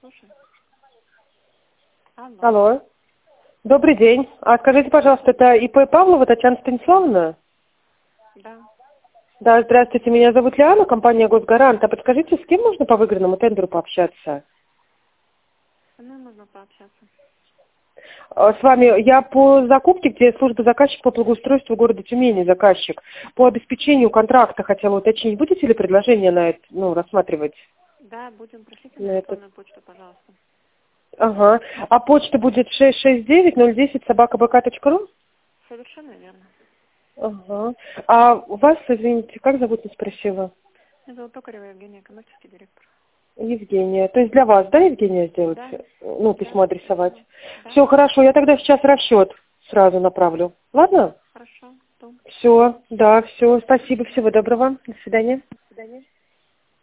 Слушай. Алло. Алло. Добрый день. А скажите, пожалуйста, это ИП Павлова Татьяна Станиславовна? Да. Да, здравствуйте, меня зовут Лиана, компания Госгарант. А подскажите, с кем можно по выигранному тендеру пообщаться? Со мной можно пообщаться. С вами я по закупке, где служба заказчика по благоустройству города Тюмени, заказчик. По обеспечению контракта хотела уточнить, будете ли предложение на это, рассматривать? Да, будем. Пришлите На на это? электронную почту, пожалуйста. Ага. А почта будет 669-010-собакабк.ру? Совершенно верно. Ага. А у вас, извините, как зовут, не спросила? Меня зовут Токарева Евгения, коммерческий директор. Евгения. То есть для вас, да, Евгения, сделать? Да. Да, Письмо адресовать. точно. Да. Все, хорошо, я тогда сейчас расчет сразу направлю. Ладно? Хорошо. Жду. Все, да, все. Спасибо, всего доброго. До свидания. До свидания.